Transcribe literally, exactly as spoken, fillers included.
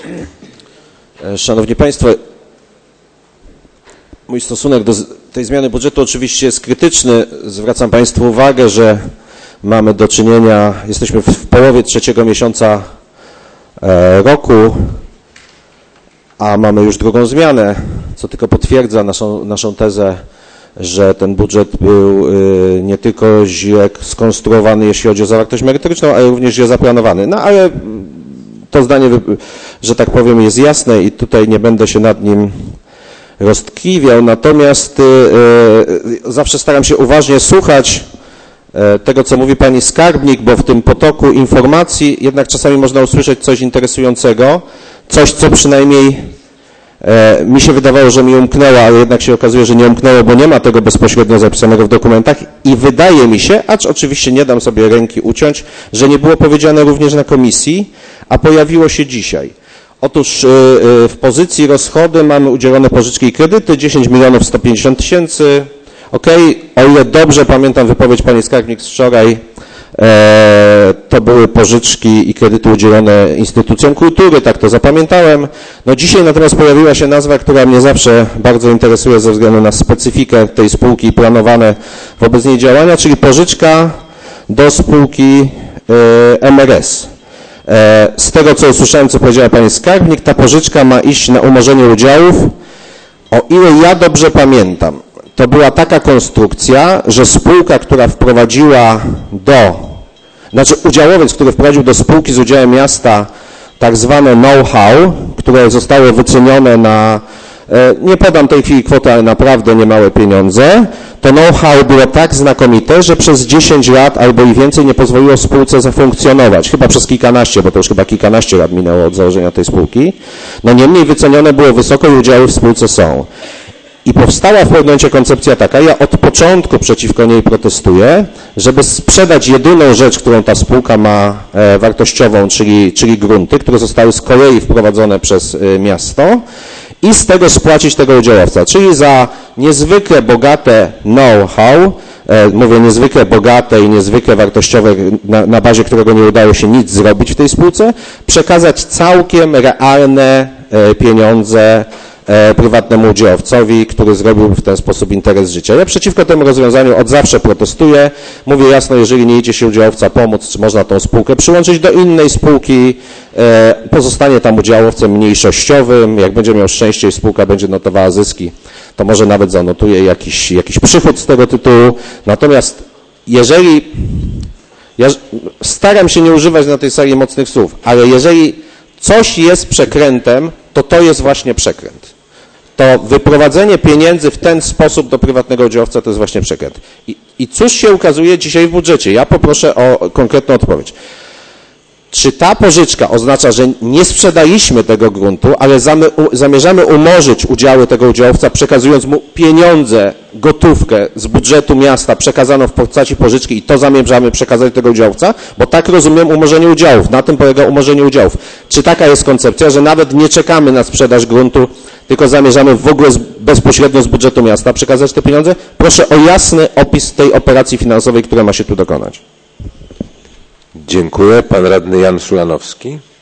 Szanowni Państwo, mój stosunek do tej zmiany budżetu oczywiście jest krytyczny. Zwracam Państwu uwagę, że mamy do czynienia, jesteśmy w połowie trzeciego miesiąca roku, a mamy już drugą zmianę, co tylko potwierdza naszą, naszą tezę, że ten budżet był nie tylko źle skonstruowany, jeśli chodzi o zawartość merytoryczną, ale również źle zaplanowany. No ale to zdanie, że tak powiem, jest jasne i tutaj nie będę się nad nim roztkliwiał, natomiast zawsze staram się uważnie słuchać tego, co mówi pani skarbnik, bo w tym potoku informacji jednak czasami można usłyszeć coś interesującego, coś, co przynajmniej mi się wydawało, że mi umknęło, ale jednak się okazuje, że nie umknęło, bo nie ma tego bezpośrednio zapisanego w dokumentach i wydaje mi się, acz oczywiście nie dam sobie ręki uciąć, że nie było powiedziane również na komisji, a pojawiło się dzisiaj. Otóż w pozycji rozchody mamy udzielone pożyczki i kredyty, dziesięć milionów sto pięćdziesiąt tysięcy. Ok, o ile dobrze pamiętam wypowiedź pani skarbnik z wczoraj, e, to były pożyczki i kredyty udzielone instytucjom kultury, tak to zapamiętałem. No dzisiaj natomiast pojawiła się nazwa, która mnie zawsze bardzo interesuje ze względu na specyfikę tej spółki i planowane wobec niej działania, czyli pożyczka do spółki e, M R S. E, z tego, co usłyszałem, co powiedziała pani skarbnik, ta pożyczka ma iść na umorzenie udziałów. O ile ja dobrze pamiętam, to była taka konstrukcja, że spółka, która wprowadziła do, znaczy udziałowiec, który wprowadził do spółki z udziałem miasta tak zwane know-how, które zostało wycenione na, nie podam tej chwili kwoty, ale naprawdę niemałe pieniądze, to know-how było tak znakomite, że przez dziesięć lat albo i więcej nie pozwoliło spółce zafunkcjonować. Chyba przez kilkanaście, bo to już chyba kilkanaście lat minęło od założenia tej spółki. No niemniej wycenione było wysoko i udziały w spółce są. I powstała w pewnym momencie koncepcja taka, ja od początku przeciwko niej protestuję, żeby sprzedać jedyną rzecz, którą ta spółka ma e, wartościową, czyli, czyli grunty, które zostały z kolei wprowadzone przez e, miasto i z tego spłacić tego udziałowca, czyli za niezwykle bogate know-how, e, mówię niezwykle bogate i niezwykle wartościowe, na, na bazie którego nie udało się nic zrobić w tej spółce, przekazać całkiem realne e, pieniądze prywatnemu udziałowcowi, który zrobił w ten sposób interes życia. Ja przeciwko temu rozwiązaniu od zawsze protestuję. Mówię jasno, jeżeli nie idzie się udziałowca pomóc, czy można tą spółkę przyłączyć do innej spółki, pozostanie tam udziałowcem mniejszościowym, jak będzie miał szczęście i spółka będzie notowała zyski, to może nawet zanotuje jakiś, jakiś przychód z tego tytułu. Natomiast jeżeli, ja staram się nie używać na tej sali mocnych słów, ale jeżeli coś jest przekrętem, to to jest właśnie przekręt. To wyprowadzenie pieniędzy w ten sposób do prywatnego udziałowca to jest właśnie przekręt. I, i cóż się ukazuje dzisiaj w budżecie? Ja poproszę o konkretną odpowiedź. Czy ta pożyczka oznacza, że nie sprzedaliśmy tego gruntu, ale zamy, u, zamierzamy umorzyć udziały tego udziałowca, przekazując mu pieniądze, gotówkę z budżetu miasta przekazaną w postaci pożyczki i to zamierzamy przekazać tego udziałowca? Bo tak rozumiem umorzenie udziałów. Na tym polega umorzenie udziałów. Czy taka jest koncepcja, że nawet nie czekamy na sprzedaż gruntu, tylko zamierzamy w ogóle z, bezpośrednio z budżetu miasta przekazać te pieniądze? Proszę o jasny opis tej operacji finansowej, która ma się tu dokonać. Dziękuję. Pan radny Jan Szulanowski.